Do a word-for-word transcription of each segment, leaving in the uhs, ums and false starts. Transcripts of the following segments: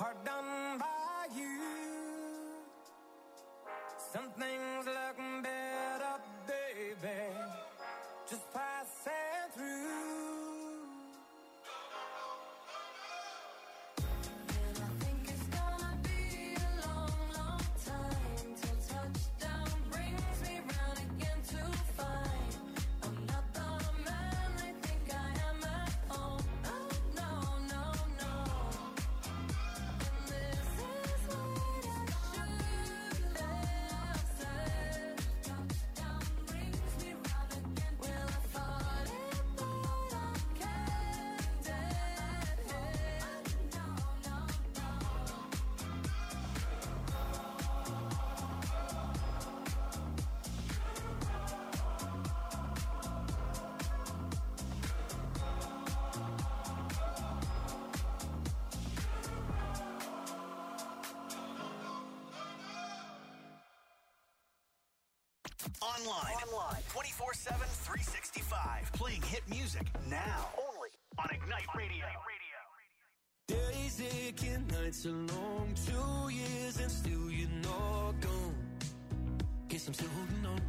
hard done by you. Some things look better, baby, just passing through. Online. Online. twenty-four seven, three sixty-five. Playing hit music now. Only on Ignite Radio. Days aching, nights are long. Two years and still you're not gone. Guess I'm still holding on.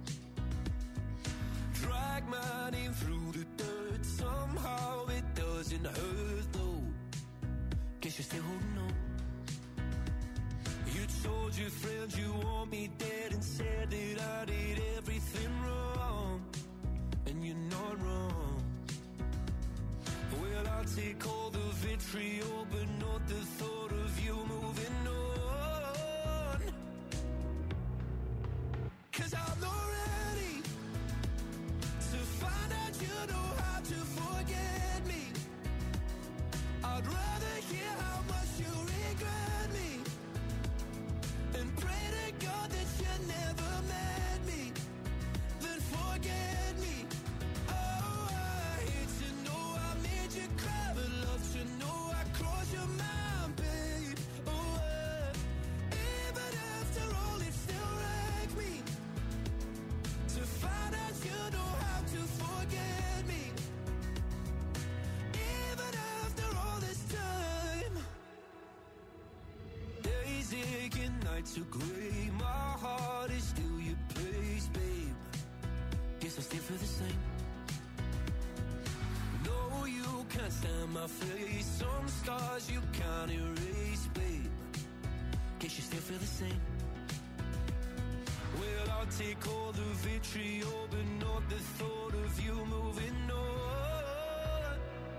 Drag my name through the dirt. Somehow it doesn't hurt though. Guess you're still holding on. You told your friends you want me dead and said that I did everything wrong. And you're not wrong. Well, I'll take all the vitriol, but not the thought of you moving on. 'Cause I'm not ready to find out you know how to forget me. I'd rather hear how much you regret me and pray to God that you never met me, then forget me. Oh, I hate to know I made you cry, but love to know I crossed your mind, babe. Oh, uh, even after all, it still wrecked me to find out you know how to forget me. Even after all this time, days aching, nights are grey. My heart is still your place, babe. Guess I still feel the same. No, you can't stand my face. Some scars you can't erase, babe. Guess you still feel the same. Well, I'll take all the vitriol, but not the thought of you moving on.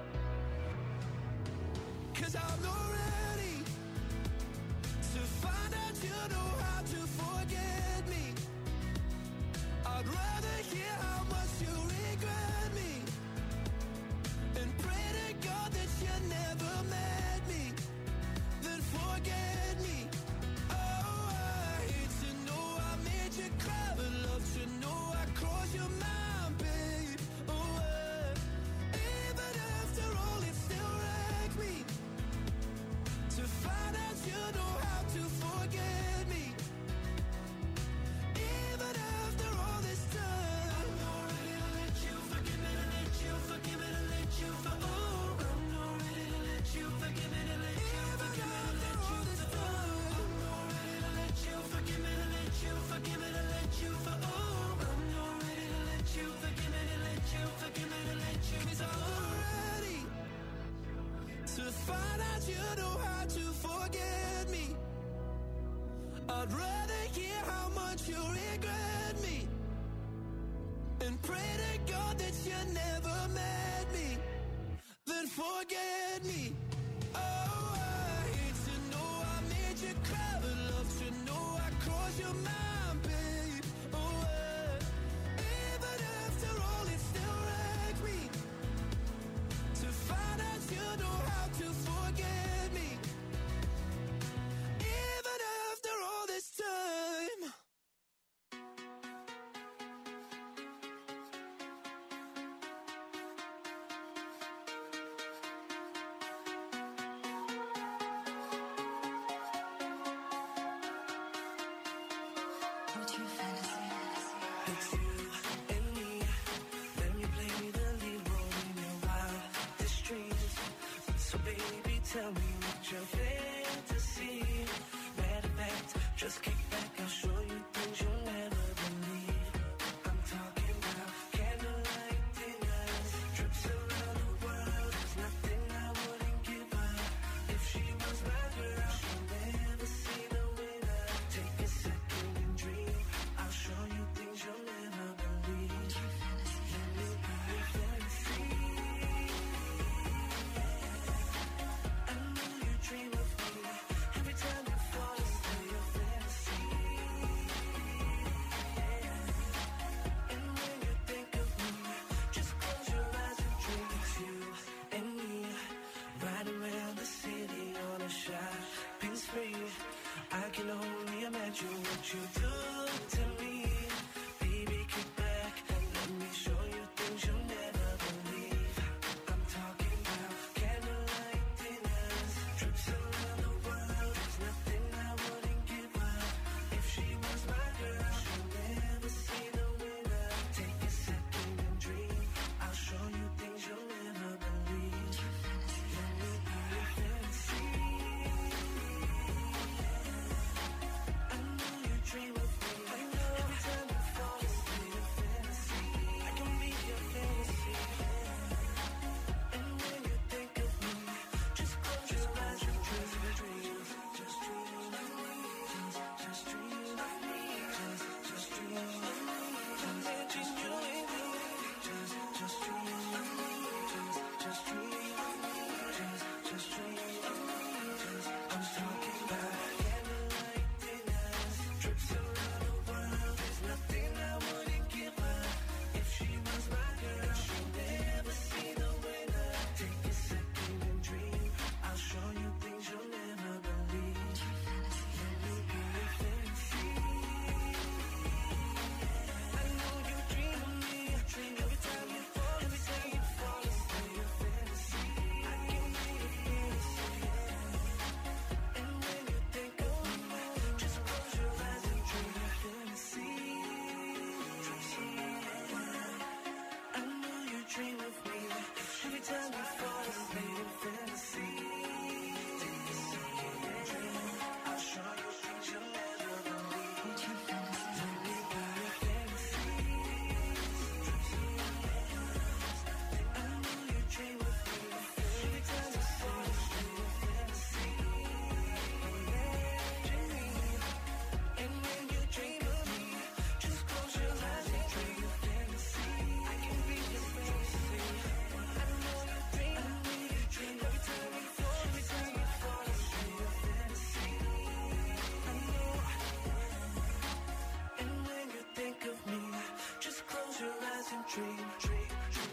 'Cause I'm not ready to find out you know how to forget me. I'd rather hear how much you regret me and pray to God that you never met me, then forget me. Oh, I hate to know I made you cry, but love to know I crossed your mind, babe. Oh, uh, even after all, it still wrecked me to find out you know how to forget me. Even after all this time, I'm not ready to let you forgive me, to let you forgive me, to let you for oh. I'm not ready to let you forgive me, to let you forgive me, to let you for oh. I'm not ready to let you forgive me, to let you forgive me, to let you for oh. I'm not ready to let you forgive me, to let you forgive me, to let you 'cause I'm not ready to find out you know how to forget me. I'd rather hear how much you regret me and pray to God that you never met me, then forget me. Oh, I hate to know I made you cry, but love to know I crossed your mind, babe. Oh, uh, even after all, it still wrecked me to find out you know how to forget me. Even after all this time. What's your fantasy? It's you and me. Then you play the lead role in your wildest dreams. So baby, tell me what your favorite Just kick back, I'll show you things you'll never believe. I'm talking about candlelight dinners, trips around the world. There's nothing I wouldn't give her. If she was my girl, she'll never see the winner. Take a second and dream. I'll show you things you'll never believe. Let me be your fantasy. I know you dream of me. Every time you fall asleep, your fantasy. And when you think of me, just close your eyes and dream. It's you and me, riding around the city on a shopping spree. I can only imagine what you do to me. Baby, kick back and let me show you things you'll never believe. I'm talking about candlelight dinners, trips around the world. There's nothing I wouldn't give her. If she was my girl, she'll never see the winner. Take a second and dream. I'll show you things you'll never believe. Let me be your fantasy. I know you dream of me. Every time you fall asleep, your fantasy. I can be your fantasy. And when you think of me, just close your eyes and dream, dream. Just dream of me. Just, just dream of me. Just, just dream of me. Just, just you and me. Just, just dream of me. Just, just dream of me. Just, just dream of me. Just, I'm talking about candlelight dinners, trips around the world. There's nothing I wouldn't give her. If she was my girl, she'll never see the winner. Take a second and dream. I'll show you things you'll never believe. Let me be your fantasy. I know you dream of me. Dream every time you fall, every time you fall asleep. Your fantasy. I can be your fantasy. And when you think of me, just close your eyes and dream your fantasy. I know you dream of me. Every time you fall asleep, your fantasy. Take a second and dream. I'll show you things you'll never believe. Let me be your fantasy. I know you dream of me. Every time you fall asleep, your fantasy. And when you dream of me, just close your eyes and dream your fantasy. I can be your fantasy. I know you dream, I know you dream. Every time you fall, every time you fall asleep, your fantasy. I know. And when you think of me, just close your eyes and dream, dream, dream.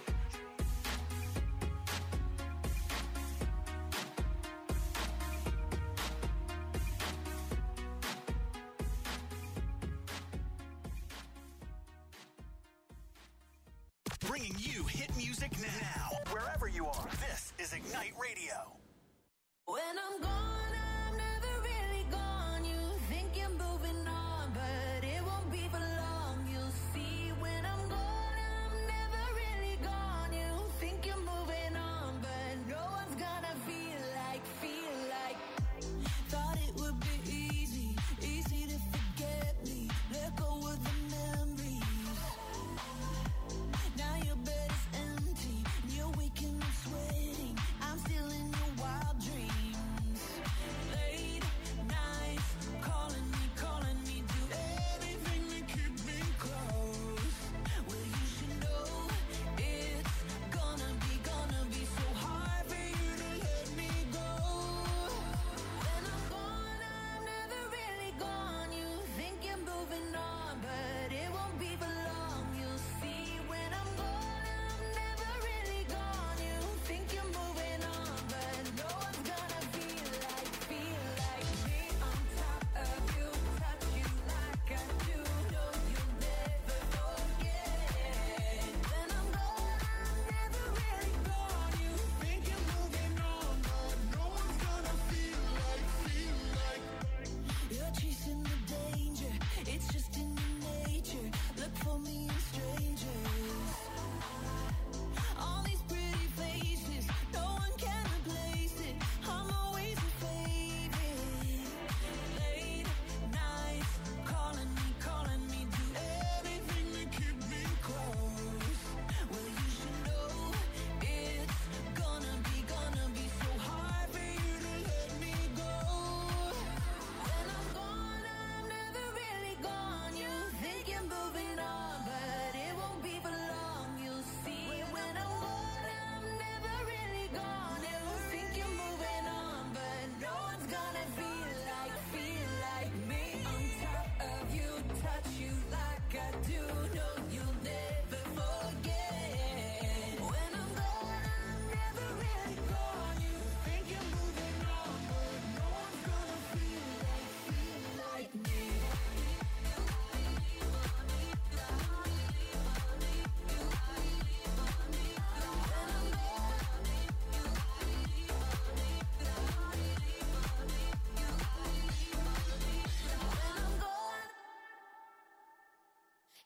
Bringing you hit music now, wherever you are. This is Ignite Radio. When I'm gone, I'm never really gone. You think you're moving on, but it won't be for long. You'll see when I'm gone, I'm never really gone. You think you're moving on, but no one's gonna feel like, feel like. Thought it would be easy, easy to forget me. Let go of the memories. Now your bed is empty, you're waking up sweating. I'm still in your wild dream.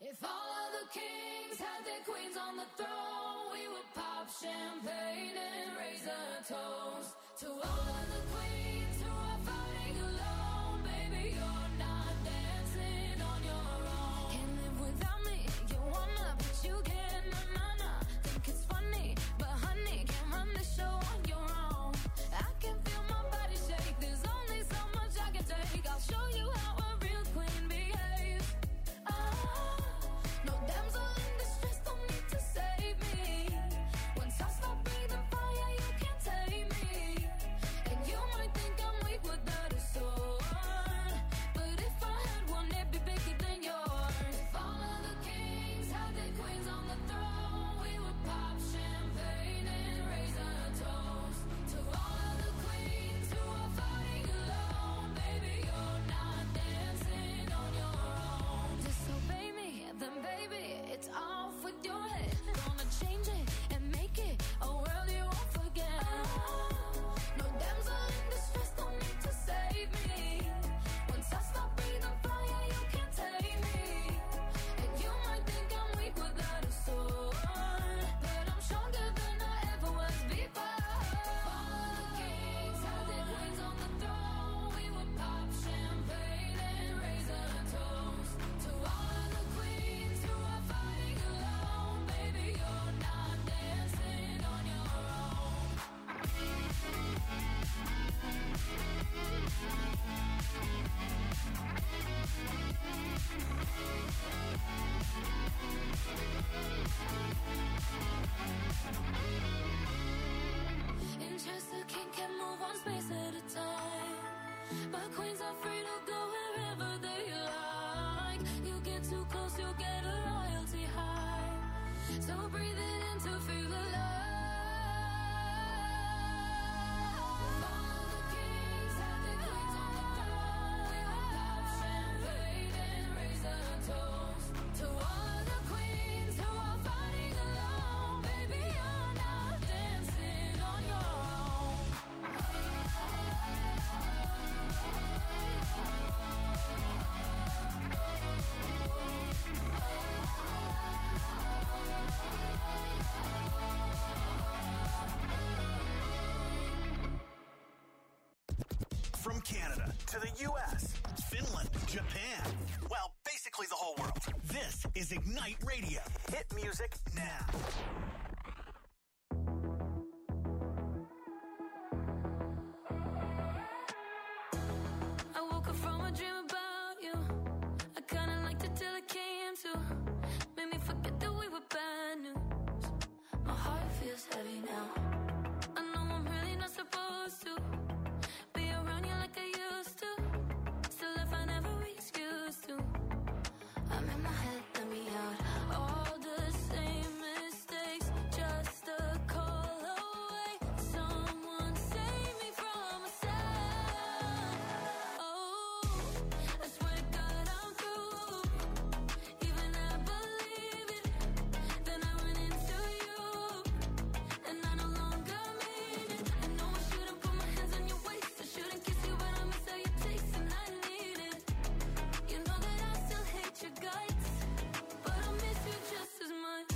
If all of the kings had their queens on the throne, we would pop champagne and raise a toast to all of the queens who are fighting alone. Baby, you're not dancing on your own. Can't live without me, you wanna, but you can't, na na na. Think it's funny, but honey, can't run the show on your own. I can feel my body shake, there's only so much I can take. I'll show you how a real queen behaves. Ah, no damsel in distress, don't need to save me. Once I stop breathing fire, you can't tame me. And you might think I'm weak without a sword, but if I had one, it'd be bigger than yours. If all of the kings had their queens on the throne, we would pop champagne and raise a toast to all of the queens who are fighting alone. Baby, you're not dancing on your own. Disobey me, then baby, it's off with your head. Gonna change it and make it a world you won't forget. No damsel in distress, don't need to save me. Once I stop breathing fire, you can't tame me. And you might think I'm weak without a sword, but I'm stronger than I ever was before. All of the kings had their queens on the throne, we would pop champagne and raise a toast to all of the queens who are fighting alone. Baby, you're not dancing on your own. In Chester, king can move one space at a time, but queens are free to go wherever they like. You get too close, you'll get a royalty high. So breathe it in to feel alive. All the kings have their queens on the throne. We will pop champagne and raise a toast to all of the queens who are fighting alone. Baby, you're not dancing on your own. From Canada to the U S, Finland, Japan, well, basically the whole world. This is Ignite Radio. Hit music now. I woke up from a dream about you. I kinda liked it till it came to. Made me forget that we were bad news. My heart feels heavy now. I know I'm really not supposed to be around you like I used to. Still, if I never excuse to, I'm in my head, let me out. All the same mistakes, just a call away. Someone save me from myself. Oh, I swear to God I'm through. Even I believe it. Then I went into you, and I no longer mean it. I know I shouldn't put my hands on your waist. I shouldn't kiss you, but I miss how you taste, and I need it. You know that I still hate your guts, but I miss you just as much.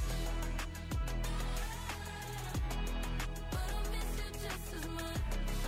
But I miss you just as much.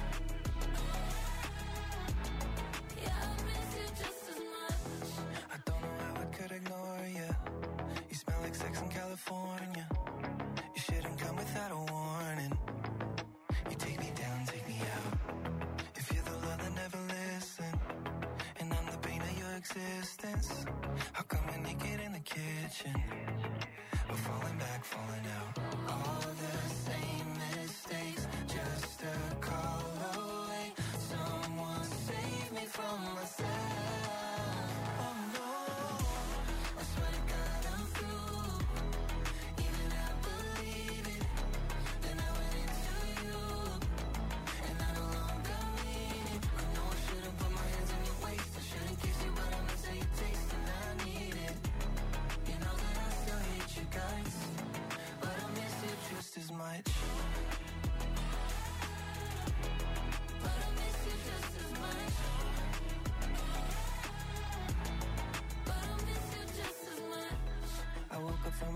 Yeah, I miss you just as much. I don't know how I could ignore you. You smell like sex in California. You shouldn't come without a warning. You take me down, take me out. If you're the love that never listen, and I'm the pain of your existence, how come we're naked in the kitchen? We're falling back, falling out. All the same mistakes, just a call away. Someone save me from myself. Oh no, I swear to God I'm through. Even I believe it. Then I went into you, and I no longer mean it. I know I shouldn't put my hands on your waist. I shouldn't kiss you, but I miss how you taste, and I need it. You know that I still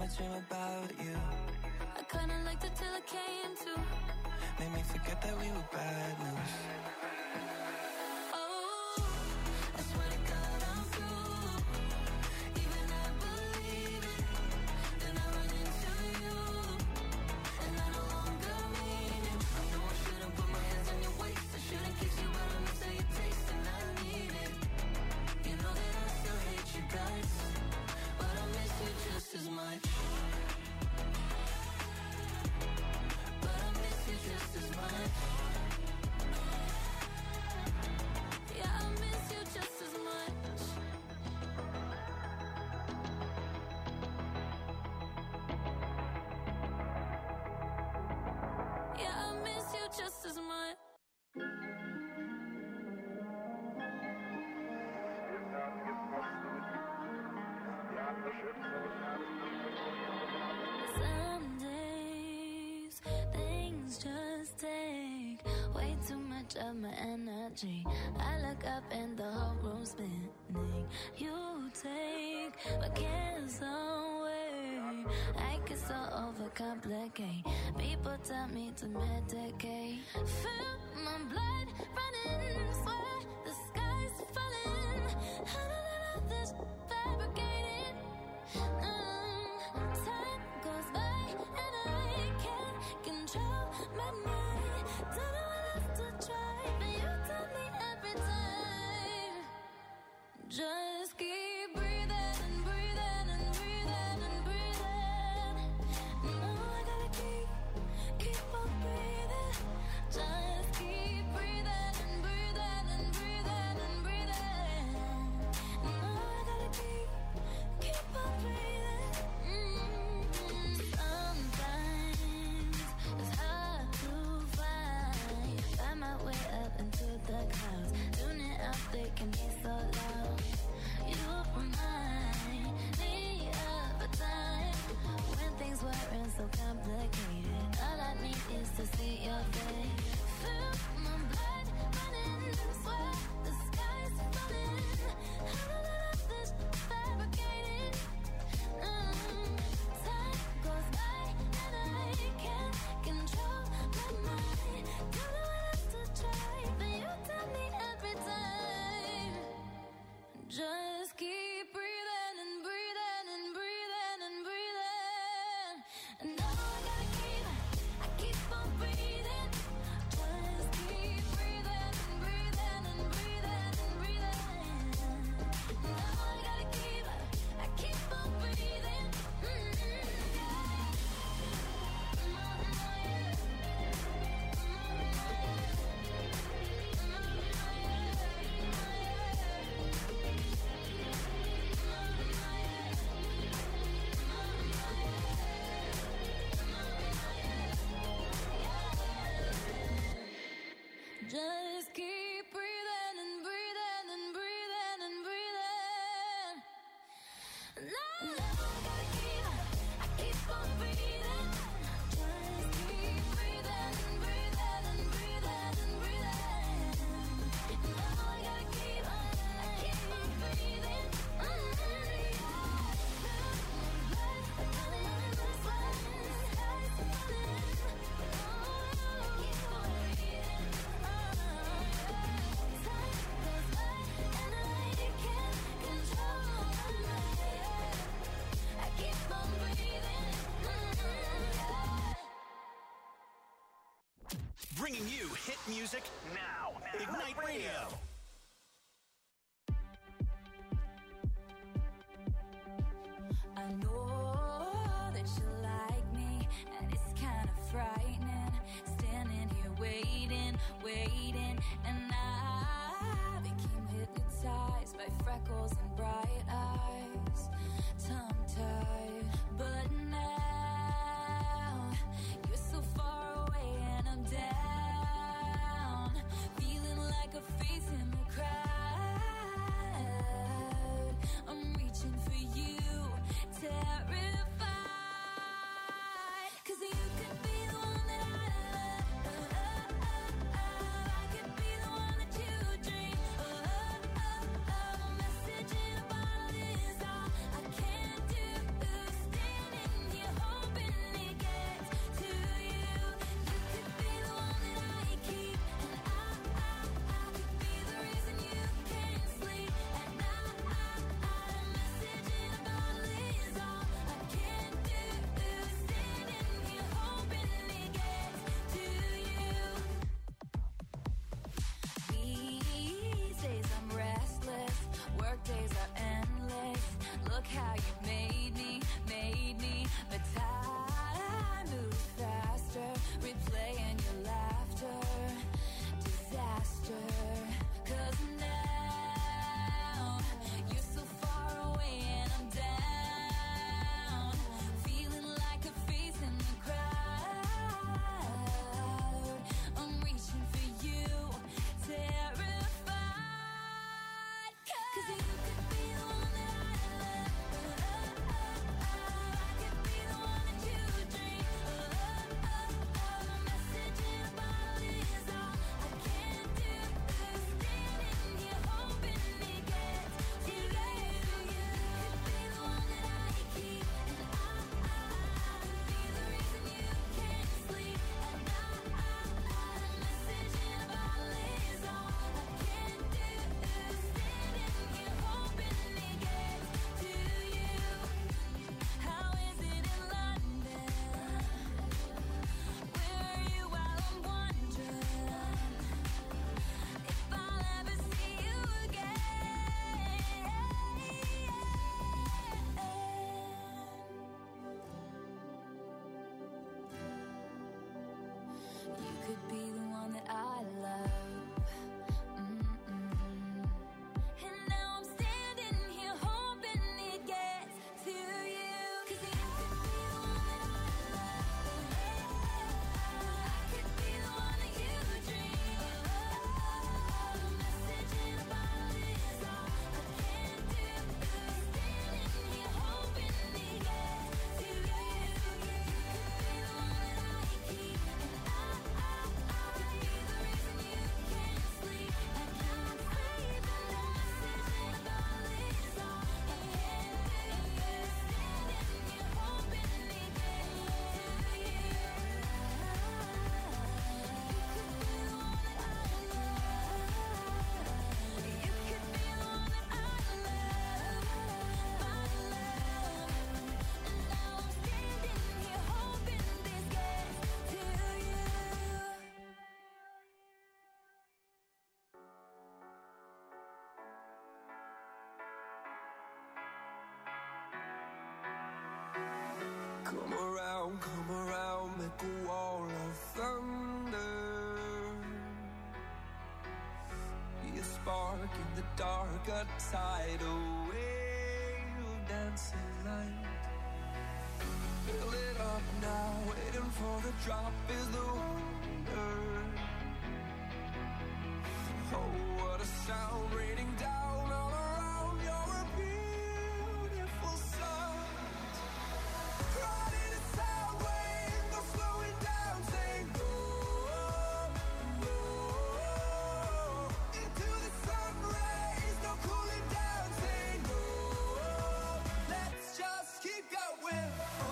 I dream about you. I kinda liked it till it came to. Made me forget that we were bad news. Oh, I swear to God I'm through. Even I believe it. Then I run into you, and I no longer mean it. I know I shouldn't put my hands on your waist. I shouldn't kiss you, but I miss how you taste, and I need it. You know that I still hate you guys, but I miss you just as much. But I miss you just as much. Yeah, I miss you just as much. Yeah, I miss you just as much. Some days things just take way too much of my energy. I look up and the whole room's spinning. You take my cares away. I get so overcomplicate. People tell me to medicate. Feel my blood running, swear the sky's falling. I don't know this fabricated. Mm, time goes by and I can't control my mind. Don't know what else to try, but you tell me every time. Just keep breathing and breathing and breathing and breathing. No, I gotta keep, keep on breathing. Just keep breathing and breathing and breathing and breathing. No, I gotta keep, keep on breathing. Mm-hmm. Sometimes it's hard to find. Find my way up into the clouds. Tuning out, they can be so loud. You remind me of a time when things weren't so complicated. All I need is to see your face. Feel my blood running, swear the sky's falling. I don't know if this fabricated. Mm, time goes by and I can't control my mind. Don't know what else to try, but you tell me every time. Just keep breathing and breathing and breathing and breathing. And now I gotta keep, I keep on breathing. Just keep breathing and breathing and breathing and breathing. Now I gotta keep, I keep on breathing. Just keep breathing and breathing and breathing and breathing. Now, now I gotta keep, I keep on breathing. Just keep breathing and breathing and breathing and breathing. Now I gotta keep, I keep on breathing. Bringing you hit music now. Ignite Radio. I know that you like me, and it's kind of frightening. Standing here waiting, waiting, and I became hypnotized by freckles and bright eyes, tongue-tied. But now you're so far away and I'm down, feeling like a face in the crowd. I'm reaching for you, terrified, 'cause you could be the one that I love. I could be the one that you dream. Message in a bottle Come around, come around, make a wall of thunder. Be a spark in the dark, a tidal wave of dancing light. Fill it up now, waiting for the drop is the wonder. Oh, what a sound raining down all around. You're a beautiful sight. Riding a sound wave, no slowing down, saying go, go. Into the sun rays, no cooling down, saying go. Let's just keep going.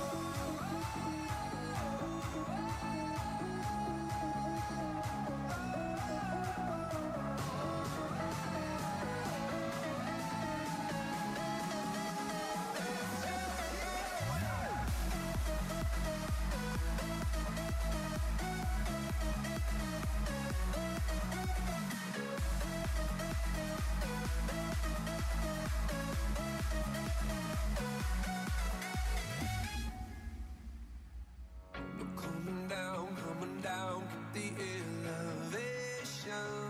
Coming down, coming down, the elevation.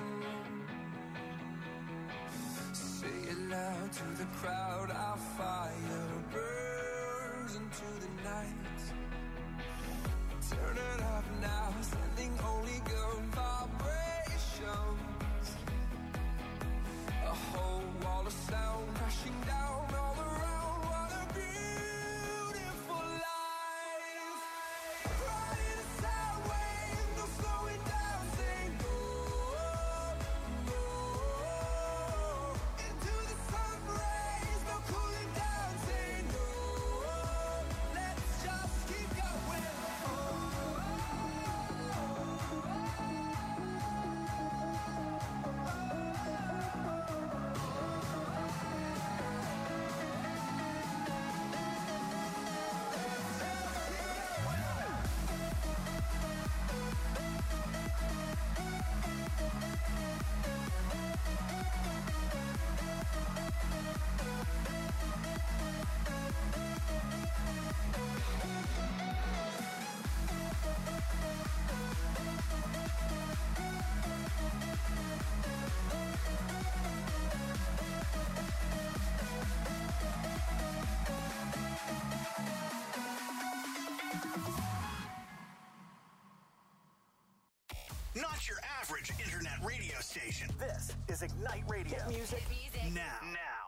Say it loud to the crowd, our fire burns into the night. Turn it up now, sending only good vibrations. A whole wall of sound crashing down all around. What a beautiful life. Riding a sound wave, no slowing down, saying go, go. Into the sun rays, no cooling down, saying go. Let's just keep going. Not your average internet radio station. This is Ignite Radio. Hit music, now. Now.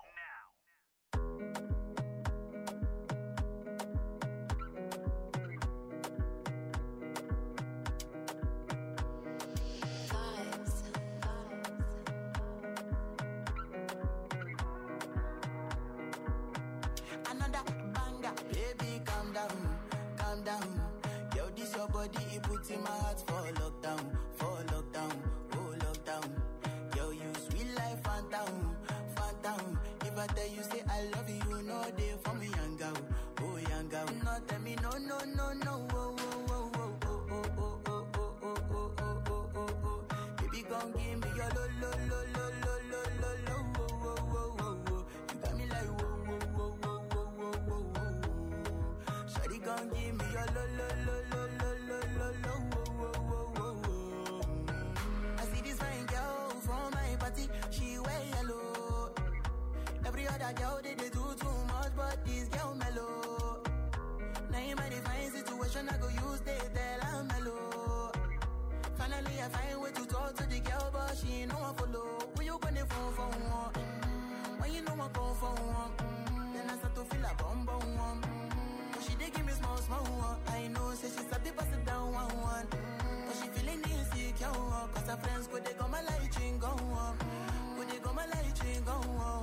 Another banger, baby, calm down, calm down. Yo, this your body, it puts in my heart for lockdown, for lockdown, oh lockdown. Yo, you sweet life, phantom, phantom. If I tell you say I love you, you know they for me, young girl, oh young girl. No, tell me no, no, no, no, oh, oh, oh, oh, oh, oh, oh, oh, oh, oh, oh, oh, oh, oh. Baby, gon' give me your lo, lo, lo, lo, lo, lo, lo, lo, oh, oh, oh, oh, oh. You got me like whoa, whoa, whoa, whoa, whoa, whoa, whoa, whoa. Shawty gon' give me your lo, lo, lo, lo, lo, lo, lo, lo, whoa, whoa, whoa, whoa, whoa. I see this fine girl from my party, she wear yellow. Every other girl they, they do too much, but this girl mellow. Now in my divine situation, I go use they tell I'm mellow. Finally, I find way to talk to the girl, but she ain't no one follow. Who you gonna phone for one? When you know I come for one, then I start to feel a bum bum one. But she dey give me small small one. I know, say she's a bit pass it down one one. But she feeling insecure, cause her friends go they go my light ring go on. Go they go my light ring go on.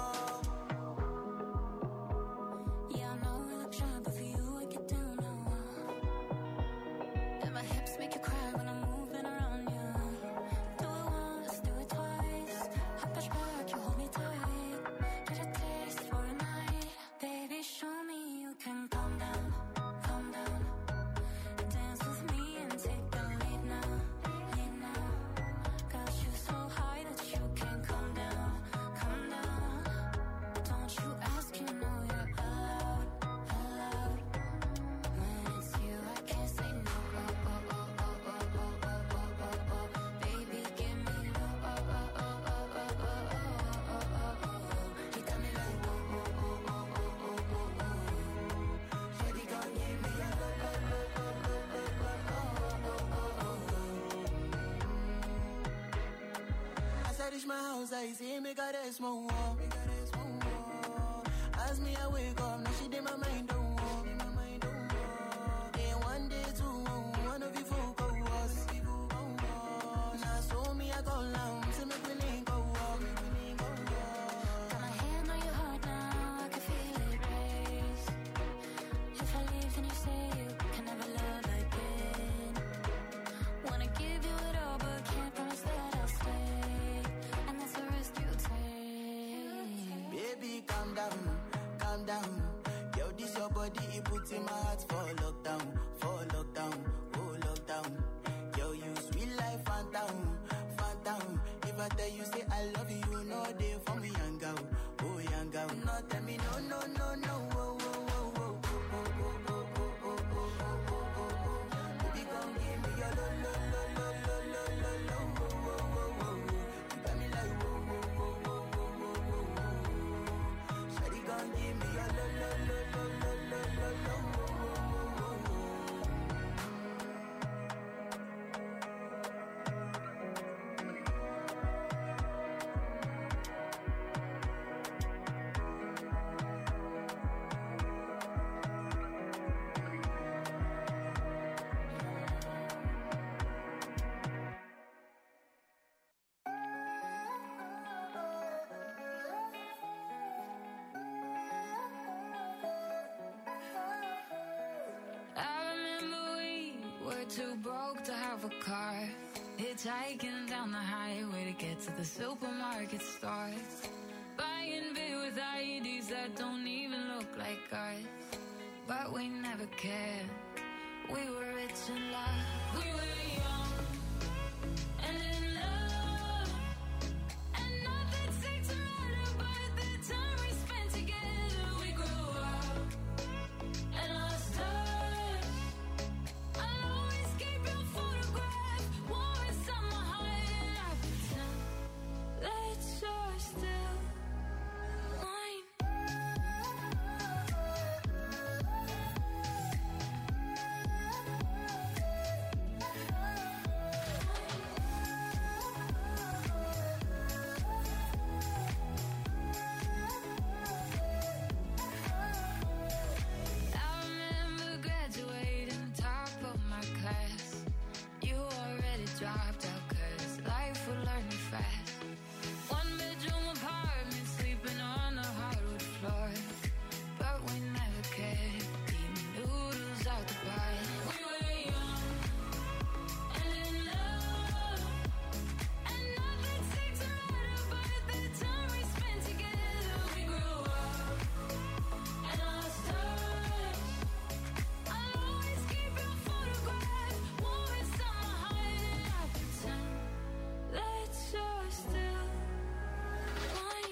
Yeah, I know we look shy, but for you I get down low. And my hips make you cry when I'm moving around you. Do it once, do it twice. I push back, you hold me tight. Get a taste for a night. Baby, show me you can calm down, calm down. Dance with me and take the lead now, lead now. Got you so high that you can't come down, come down. Don't you ask, you know you're allowed, allowed. I see me got a small wall. Me got a small wall. As me I wake up, now she did my mind don't walk. My mind don't walk. Day one, day two, one of you folk go was. Now so me I go down, see me we link go walk. Got my hand on your heart now, I can feel it race. If I leave, then you say you can never love again. Wanna give you it all, but can't promise that I'll stay. And that's a risk you take. Baby, calm down, calm down. Yo, this your body, it puts in my heart for lockdown, for lockdown, oh lockdown. Yo, you sweet life, phantom, phantom. If I tell you say I love you, you know they for me, young girl, oh young girl. No, tell me no, no, no, no, oh, oh, oh, oh, oh, oh, oh, oh, oh, oh, oh, oh. Baby, come give me your lo, lo, lo, lo, lo, lo, lo, lo, oh, oh, oh, oh. You got me like whoa, whoa, whoa, whoa, whoa, whoa, whoa. Shawty, come give me your lo, lo, lo, lo, lo, lo, lo, lo, oh, oh, oh, oh, oh. I remember we were too broke to have a car. Hitchhiking down the highway to get to the supermarket store. Buying beer with I E Ds that don't even look like ours. But we never cared. We were rich and loved. We were young and in love. And nothing seemed to matter but the time we spent together. We grew up and lost touch. I'll always keep your photograph warm inside my heart. And I pretend that you're still mine. I remember graduating top of my class. You already dropped out 'cause life would learn you fast. One bedroom apartment, sleeping on the hardwood floor. But we never cared, eating noodles out the pot. We were young and in love. And nothing seemed to matter but the time we spent together. We grew up and lost touch. I'll always keep your photograph warm inside my heart. And I pretend that you're still mine.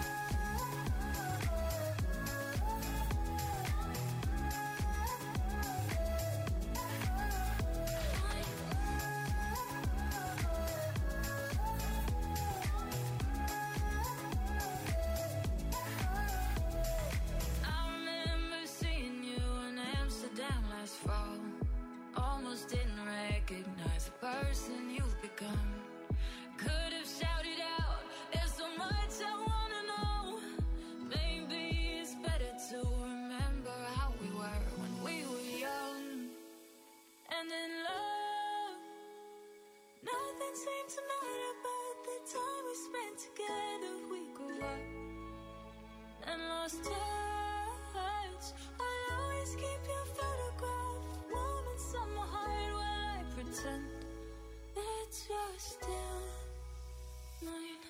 I remember seeing you in Amsterdam last fall. Almost didn't recognize the person you've become. Could have shouted out, there's so much I wanna know. Maybe it's better to remember how we were when we were young and in love. Nothing seemed to matter but the time we spent together. We grew up and lost touch. I'll always keep your photograph warm inside my heart while I pretend that you're still mine.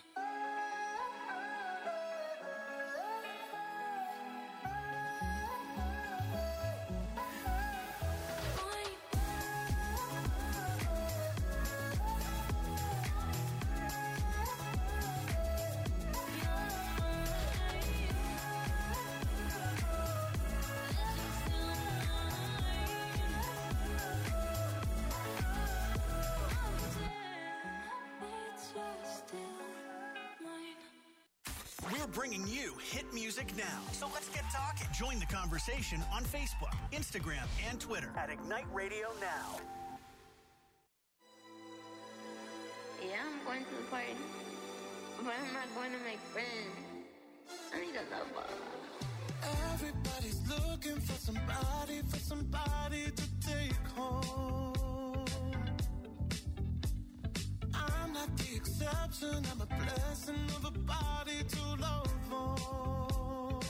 We're bringing you hit music now. So let's get talking. Join the conversation on Facebook, Instagram, and Twitter at Ignite Radio Now. Yeah, I'm going to the party. Where am I going to make friends? I need a lover. Everybody's looking for somebody, for somebody to take home. I'm not the exception, I'm a blessing of a body to love on.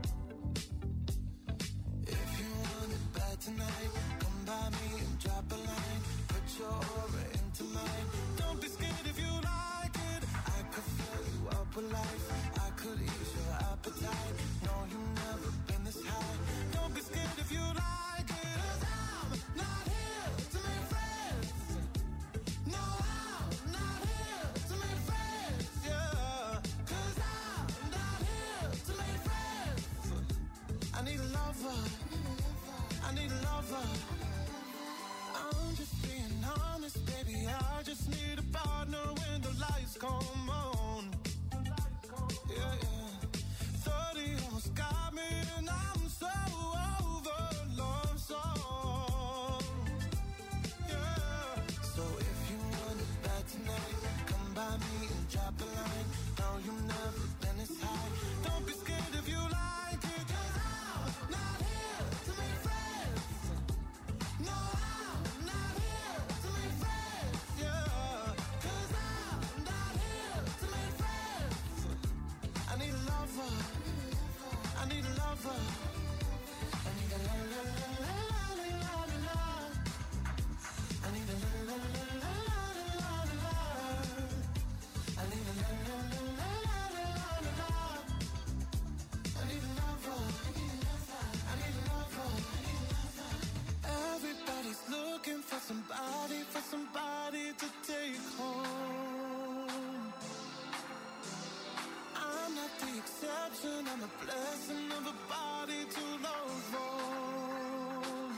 If you want it bad tonight, come by me and drop a line. Put your aura into mine. Don't be scared if you like it. I could fill you up with life. I could ease your appetite. No, you've never been this high. Don't be scared if you like it. 'Cause I'm not here to make friends. No, I'm not here to make friends. Yeah. 'Cause I'm not here to make friends. I need a lover. I need a lover. I'm just being honest, baby. I just need a partner when the lights come on. Yeah, yeah. thirty almost got me, and I'm so over love song. Yeah. So if you want it bad tonight, come by me and drop a line. No, you've never been this high. Don't be scared if you like it. 'Cause I'm not here to make friends. No, I'm not here to make friends. Yeah. 'Cause I'm not here to make friends. I need a lover. I need a lover. I need a la la la la la la la la. I need a la la la la la la la la. I need a la la la la la la la la. I need a lover. I need a lover. Everybody's looking for somebody, for somebody to take home. I'm not the exception, I'm a blessing of a body to love on.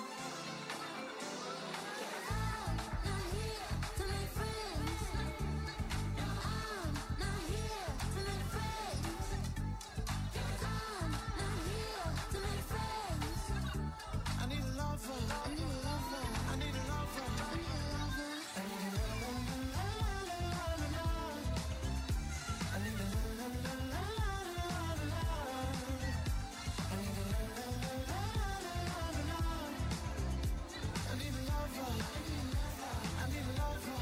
I'm not here to make friends. No, I'm not here to make friends. I'm not here to make friends. I need a lover. I need a lover. I need a lover. I need a lover. I need a la la la la la la la. I need a la la la la la la la. I need a la la la la la la la. I need a lover. I need a lover.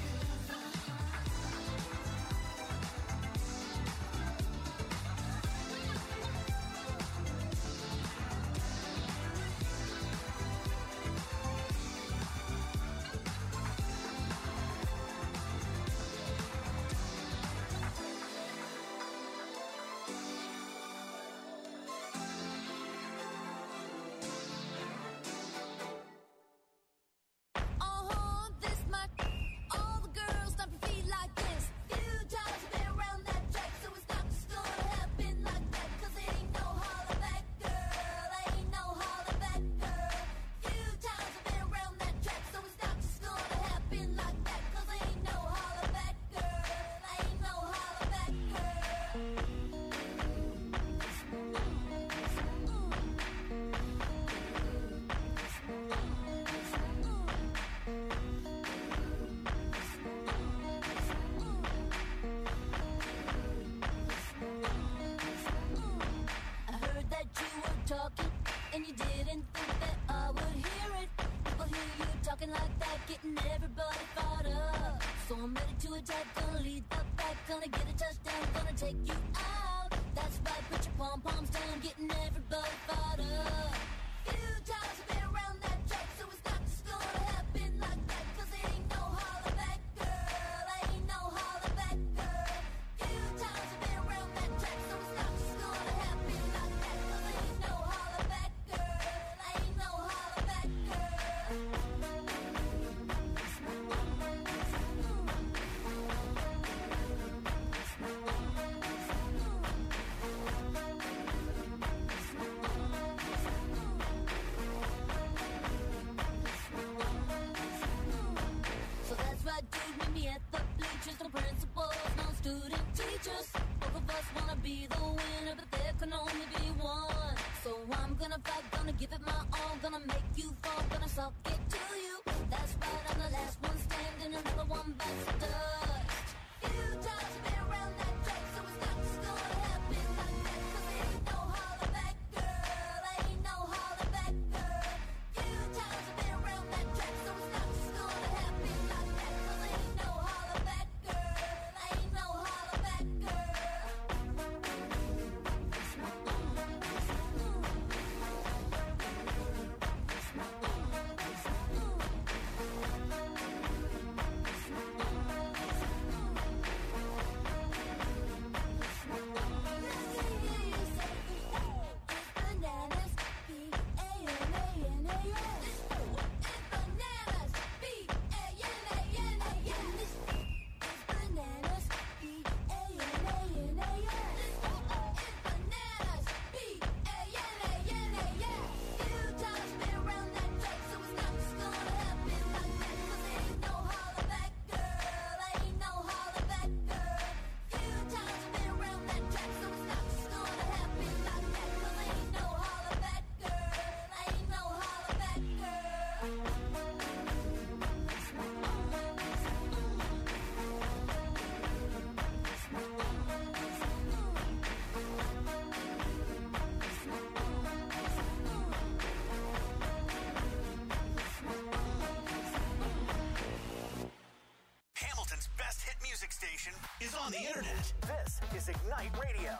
Uh-huh, this my all the girls stomp your feet like this. Few times I've been around that track, so it's not just gonna happen like that. 'Cause it ain't no holler back, girl. Ain't no holler back, girl. Few times I've been around that track, so it's not just gonna happen like that. 'Cause it ain't no holler back, girl. Ain't no holler back, I heard that you were talking, and you didn't think that I would hear it. People hear you talking like that, getting everybody fired up. So I'm ready to attack, gonna lead the pack, gonna get a touchdown, gonna take you out. That's right, put your pom-poms down, getting everybody fired up. Few times I've been around that track, so it's not just gonna happen like that. 'Cause it ain't no holler back, girl. Ain't no holler back, girl. Few times I've been around that track, so it's not just gonna happen like that. 'Cause it ain't no holler back, girl. Ain't no holler back, girl. is on the internet. This is Ignite Radio.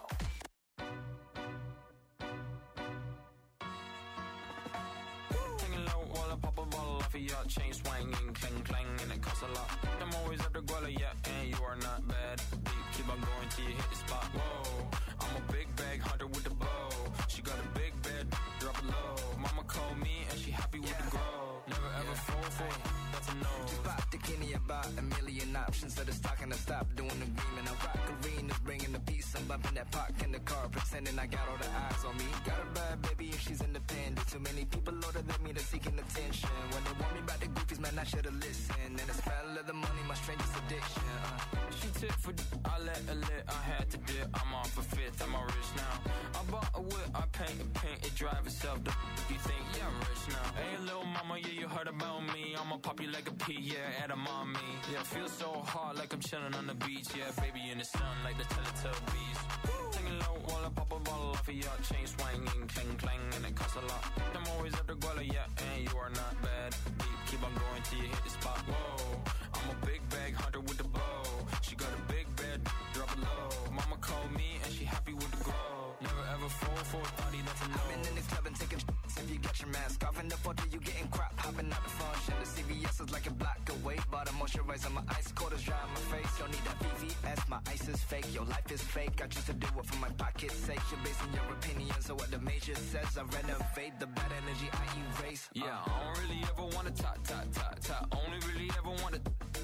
Hanging low while I pop a bottle off of your chain swinging, clang clang, and it costs a lot. I'm always up to Guala, yeah, and you are not bad. Deep, keep on going till you hit the spot. Whoa, I'm a big bag hunter with the bow. She got a big bed, drop it low. Mama called me and she happy with the grow. Never ever fall for it, that's a no. Just pop the Kenny about a million options. So the stock and I stop doing the green. And I rock arenas, bringing the peace. I'm bumping that park in the car, pretending I got all the eyes on me. Got a bad baby and she's independent. Too many people older than me that's seeking attention. When they want me about the goofies, man, I should've listened. And the smell of the money, my strangest addiction. Uh. She tip for d- I let her lit, I had to dip. I'm off a fifth, I'm all rich now. I bought a whip, I paint and paint it, drive itself. The f- you think, yeah, I'm rich now. Hey, little mama, yeah, you heard about me. I'ma pop you like a pea, yeah, at a mommy. Yeah, feel so hard like I'm chilling on the beach. Yeah, baby in the sun like the Teletubbies. Hanging low while I pop a bottle off of your chain swinging, clang clang, and it costs a lot. I'm always up to Guala, yeah, and you are not bad. Deep, keep on going till you hit the spot. Whoa, I'm a big bag hunter with the bow. She got a big bed, drop it low. Mama called me and she happy with the grow. Never ever fall for a thotty, that's a no. I've been in this club and taking sh**s. If you get your mask off in the photo, you getting crap. Hopping out the function. The C V S is like a block away. Bought a moisturizer, my ice cold is dry on my face. Don't need that V V S, my ice is fake. Your life is fake. I choose to do it for my pocket's sake. You're basing your opinions on what the major says. I renovate the bad energy I erase. Uh. Yeah, I don't really ever wanna talk, talk, talk, talk. Only really ever wanna.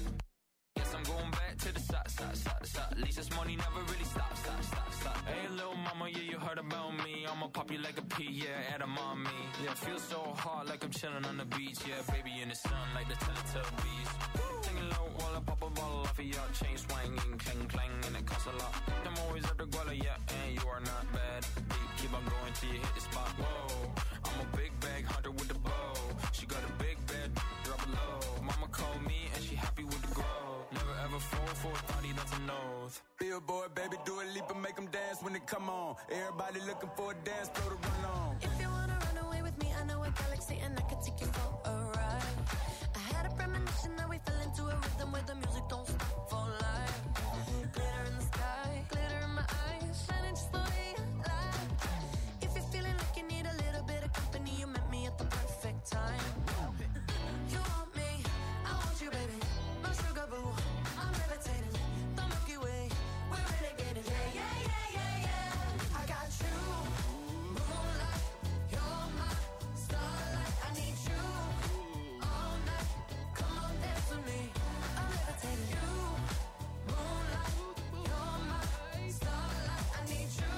Guess I'm going back to the side, side, side, side. At least this money never really stops, stop, stop, stop. Hey, little mama, yeah, you heard about me. I'ma pop you like a pea, yeah, at a mommy. Yeah, feel so hard like I'm chilling on the beach. Yeah, baby in the sun like the Teletubbies. Hanging low while I pop a bottle off of your chain swinging, clang clang, and it costs a lot. I'm always up to Guala, yeah, and you are not bad. Deep, keep on going till you hit the spot. Whoa, I'm a big bag hunter with the bow. She got a big bed, drop it low. Mama called me and she happy with the grow. Never ever fall for a thotty, that's a nose. Billboard, baby, do a leap and make them dance when they come on. Everybody looking for a dance floor to run on. If you wanna run away with me, I know a galaxy and I can take you for a ride. I had a premonition that we fell into a rhythm where the music don't stop for life. Glitter in the sky, glitter in my eyes, shining just the way you like. If you're feeling like you need a little bit of company, you met me at the perfect time. You want me, I want you, baby. My sugar boo, I'm levitating. The Milky Way, we're renegading. Yeah, yeah, yeah, yeah, yeah. I got you, moonlight. You're my starlight. I need you all night. Come on, dance with me. I'm levitating. You, moonlight. You're my starlight. I need you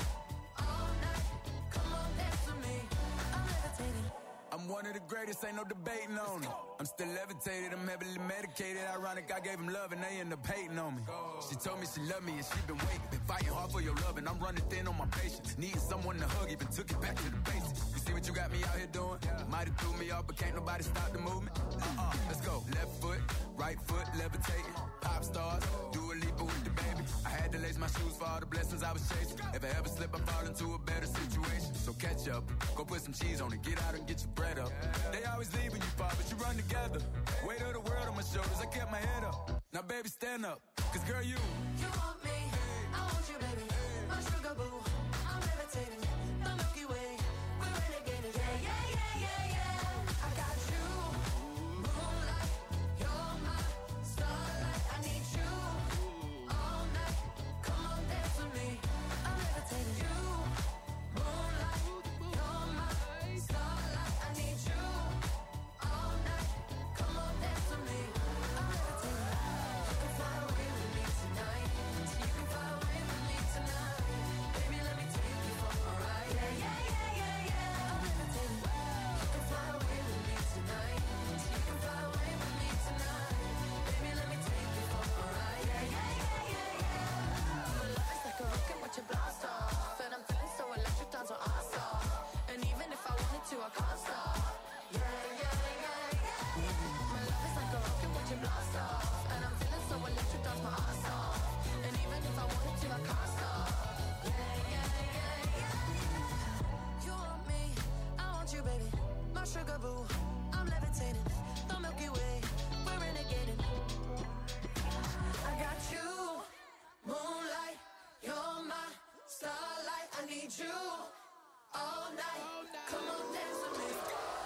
all night. Come on, dance with me. I'm levitating. I'm one of the greatest, ain't no debating on it. I'm still levitated, I'm heavily medicated. Ironic, I gave him love and they end up hating on me. She told me she loved me and she been waiting. Been fighting hard for your love and I'm running thin on my patience. Needing someone to hug, even took it back to the basics. You see what you got me out here doing? Might have threw me off, but can't nobody stop the movement. Uh-uh, let's go. Left foot, right foot, levitating. Pop stars, do a leap with the baby. I had to lace my shoes for all the blessings I was chasing. If I ever slip, I fall into a better situation. So catch up, go put some cheese on it, get out and get your bread up. They always leaving you far, but you run together. Weight of the world on my shoulders, I kept my head up. Now baby, stand up, cause girl, you You want me, I want you, baby. My sugar boo, I'm levitating. The Milky Way, we're renegading. Yeah, yeah, yeah, yeah, yeah. I got you, moonlight. You're my starlight. I need you all night. Come on, dance with me. I'm levitating. You, moonlight. You're my starlight. I need you all night. Come on, dance with me. I'm levitating. You can fly away with me tonight. You can fly away with me tonight. Baby,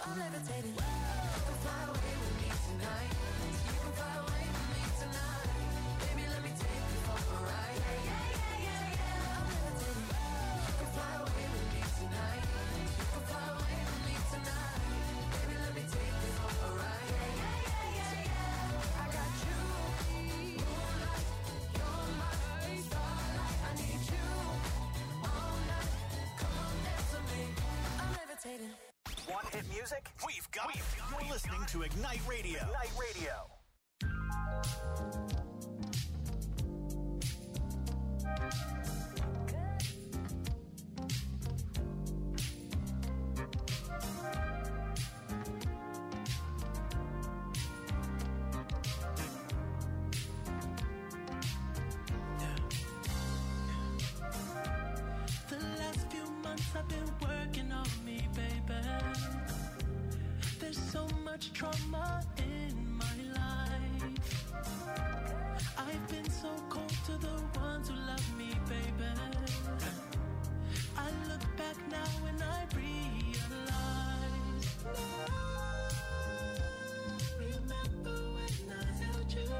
I'm levitating. You can fly away with me tonight. You can fly away with me tonight. Baby, let me take you for a ride. Yeah, yeah, yeah, yeah, yeah. I'm levitating. You can fly away with me tonight. You can fly away with me tonight. Baby, let me take you for a ride. Yeah, yeah, yeah, yeah, yeah. I got you, moonlight. You're my starlight. I need you all night. Come on, dance with me. I'm levitating. Want hit music? We've got it. You're listening to Ignite Radio. Ignite Radio. The last few months I've been working on me, baby. There's so much trauma in my life. I've been so cold to the ones who love me, baby. I look back now and I realize. Remember when I held you?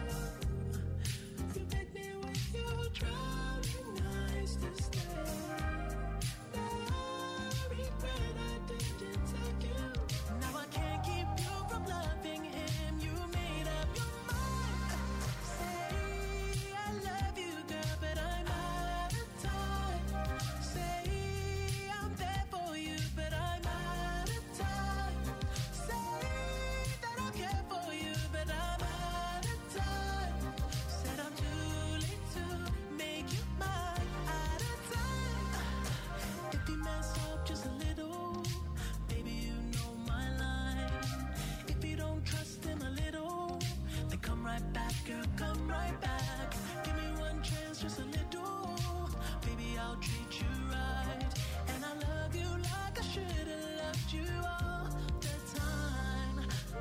You begged me with your drowning eyes to stay. Now I regret I didn't take you. Now I can't keep you from loving him. You made up your mind. Say I love you, girl, but I'm out of time. Say I'm there for you, but I'm out of time. Say that I care for you, but I'm out of time. Said I'm too late to make you mine. Out of time. If you mess up just a little, baby, you know my line. If you don't trust him a little, then come right back, girl, come right back. Give me one chance, just a little. Baby, I'll treat you right. And I love you like I should have loved you all the time.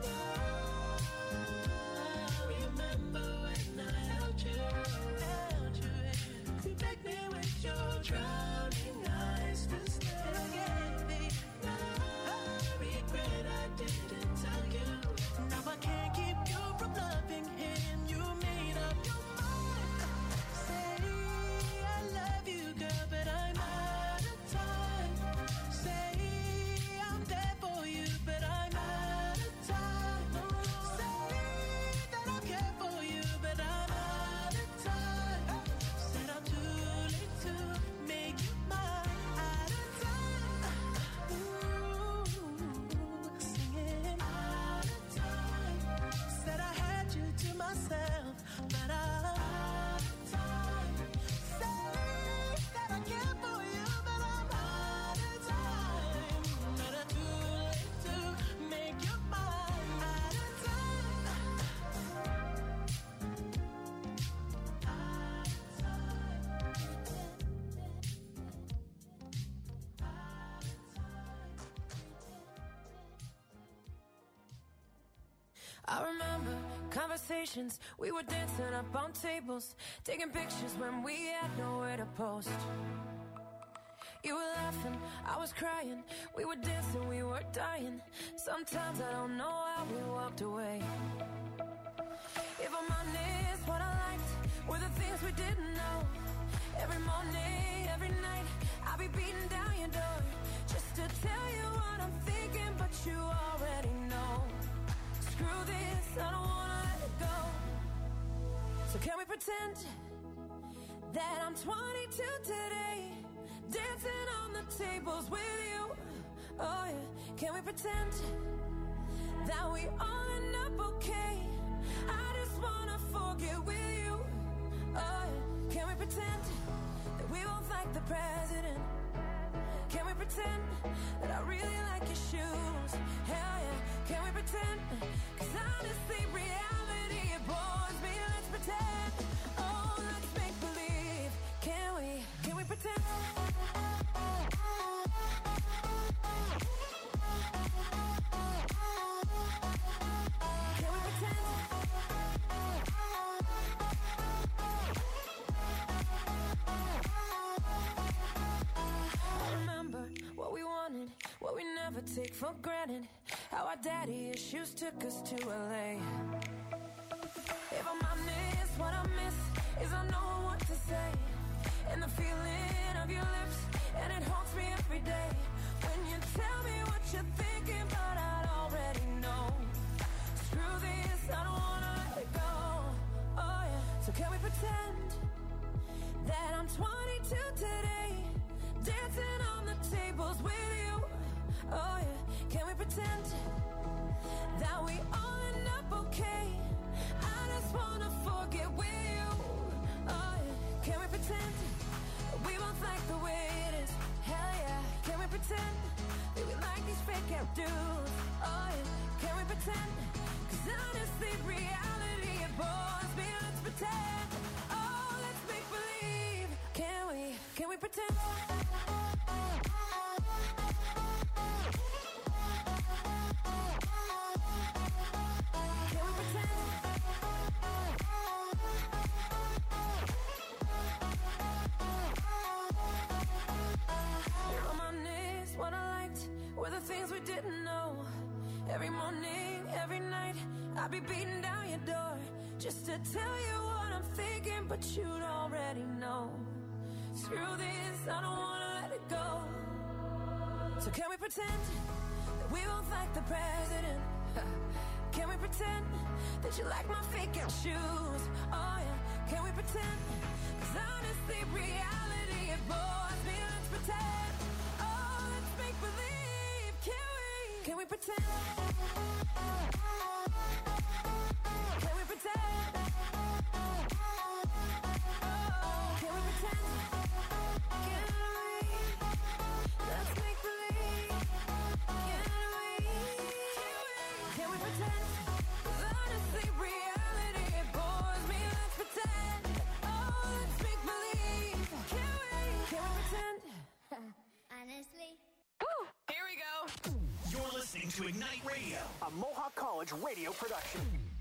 Now, remember when I held you, held you. You begged me with your drowning eyes to stay. Now I regret I didn't tell you. Now I can't keep you from loving him. You made up your mind. Say I love you, girl, but I'm out of time. Say I'm there for you, but I'm out of time. Say that I care for you, but I'm out of time. Said I'm too late to make you mine. Out of time. Ooh, singing out of time. Said I had you to myself, but I'm out of time. Say that I care for you, but I'm out of time. But I'm too late to make you mine. Out of time. I remember conversations, we were dancing up on tables, taking pictures when we had nowhere to post. You were laughing, I was crying, we were dancing, we were dying. Sometimes I don't know how we walked away. If I'm honest, what I liked were the things we didn't know. Every morning, every night, I'll be beating down your door just to tell you what I'm thinking, but you already know. Screw this, I don't wanna let it go. So can we pretend that I'm twenty-two today, dancing on the tables with you? Oh yeah, can we pretend that we all end up okay? I just wanna forget with you. Oh yeah, can we pretend that we both like the president? Can we pretend that I really like your shoes? Hell yeah, can we pretend? Cause honestly, reality, it bores me. Let's pretend. Oh, let's make believe. Can we, can we pretend? Can we pretend? I remember what we wanted, what we never take for granted. How our daddy issues took us to L A. If I'm honest, what I miss is I know what to say. And the feeling of your lips, and it haunts me every day. When you tell me what you're thinking, but I already know. Screw this, I don't wanna let it go. Oh yeah, so can we pretend that I'm twenty-two today, dancing on the tables with you? Oh yeah, can we pretend that we all end up okay? I just wanna forget with you. Oh yeah, can we pretend that we both like the way it is? Hell yeah, can we pretend that we like these fake out dudes? Oh yeah, can we pretend? Cause honestly, reality it bores me. Let's pretend. Oh, let's make believe. Can we? Can we pretend? Things we didn't know. Every morning, every night, I'd be beating down your door just to tell you what I'm thinking, but you'd already know. Screw this, I don't wanna let it go. So can we pretend that we both like the president? Can we pretend that you like my fake out shoes? Oh yeah, can we pretend? Cause honestly, reality it bores me. Let's pretend. Oh, let's make believe. Can we? Can we pretend? Can we pretend? Oh, can we pretend? Can we? Let's make believe. Can we? Can we pretend? 'Cause honestly, reality it bores me. Let's pretend. Oh, let's make believe. Can we? Can we pretend? Honestly. Woo! Here we go. You're listening to Ignite Radio, a Mohawk College radio production.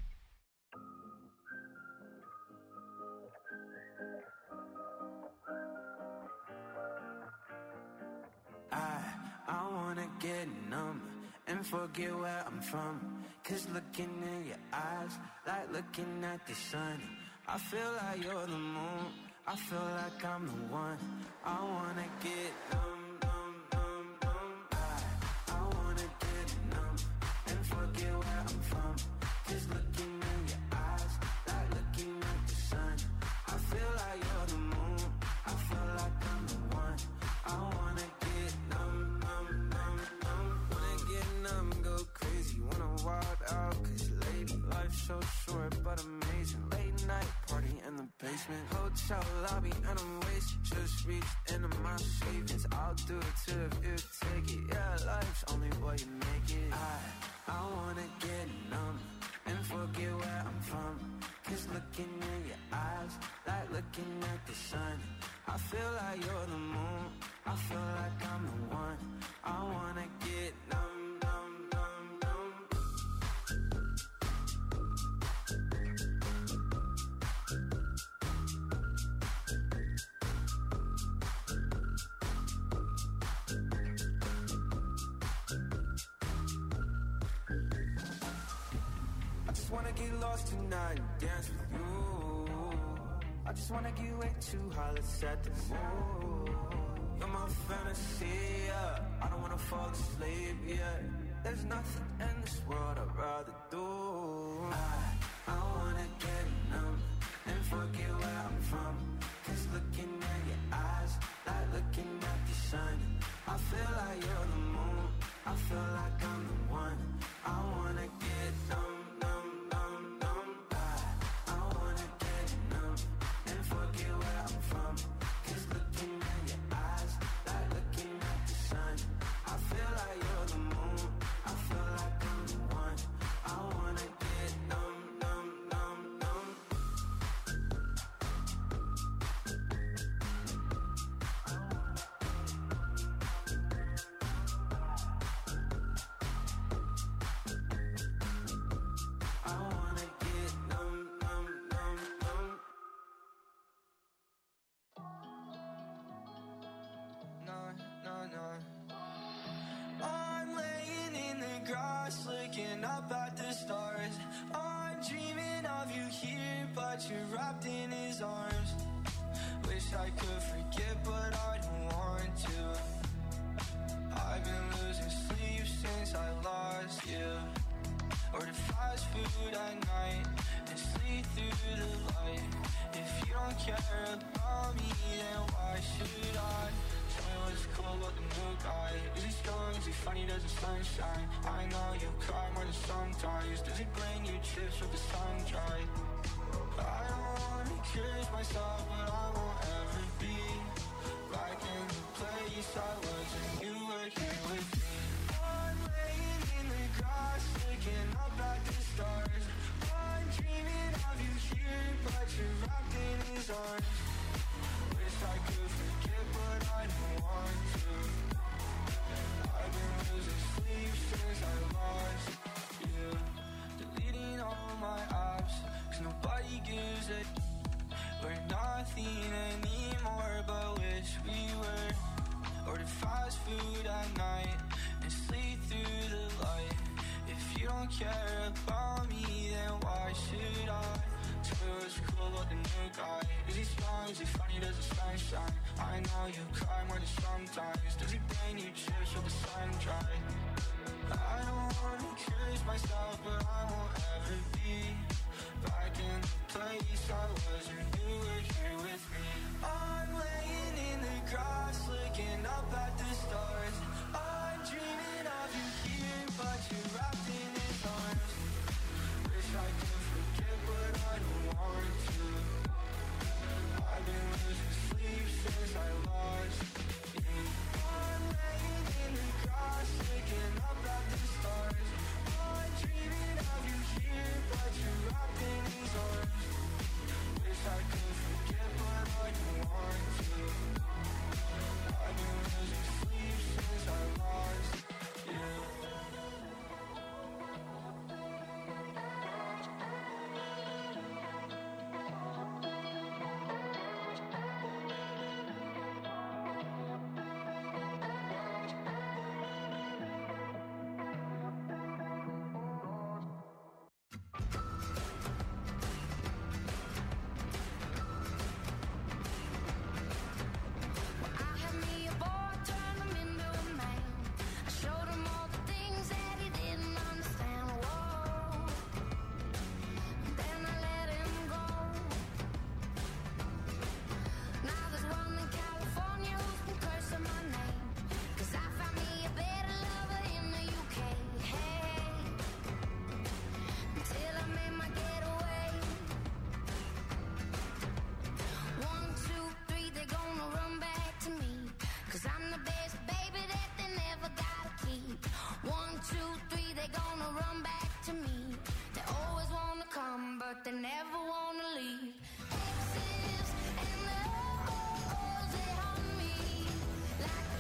I, I wanna get numb and forget where I'm from. Cause looking in your eyes, like looking at the sun. I feel like you're the moon, I feel like I'm the one. I wanna get numb. Forget where I'm from. Just looking in your eyes, like looking at the sun. I feel like you're the moon, I feel like I'm the one. I wanna get numb, numb, numb, numb. Wanna get numb, go crazy, wanna wild out. Cause lady, life's so short but amazing. Late night party in the basement, hotel lobby and I'm wasted. Just reached into my savings, I'll do it too if you take it. Yeah, life's only what you make it. I I wanna get numb and forget where I'm from. Cause looking in your eyes, like looking at the sun. I feel like you're the moon, I feel like I'm the one. I wanna get numb, numb, numb, numb. I wanna get lost tonight and dance with you. I just wanna get way too high, let's set the mood. You're my fantasy, yeah. I don't wanna fall asleep, yeah. There's nothing in this world I'd rather do. I, I wanna get numb and forget where I'm from. Cause looking at your eyes, like looking at the sun. I feel like you're the moon, I feel like I'm the one. I wanna get numb. looking up at the stars. I'm dreaming of you here, but you're wrapped in his arms. Wish I could forget, but I don't want to. I've been losing sleep since I lost you. Order fast food at night and sleep through the light. If you don't care about me, then why should I? Tell me what's cool about the new guy. Is he strong? Is he funny? Does the sunshine? I know you cry more than sometimes. Does he bring you chips with the sun dry? I don't wanna curse myself, but I won't ever be back in the place I was when you were here with me. I'm laying in the grass, looking up at the stars. I'm dreaming of you here, but you're wrapped in his arms. Wish I could forget, but I don't want to. I've been losing sleep since I lost you. Deleting all my apps, cause nobody gives a. We're nothing anymore, but wish we were. Order fast food at night and sleep through the light. If you don't care about me, then why should I? Tell me what's cool about the new guy. Is he strong? Is he funny? Does the sun shine? I know you cry more than sometimes. Does he bring you chips with the sun dry?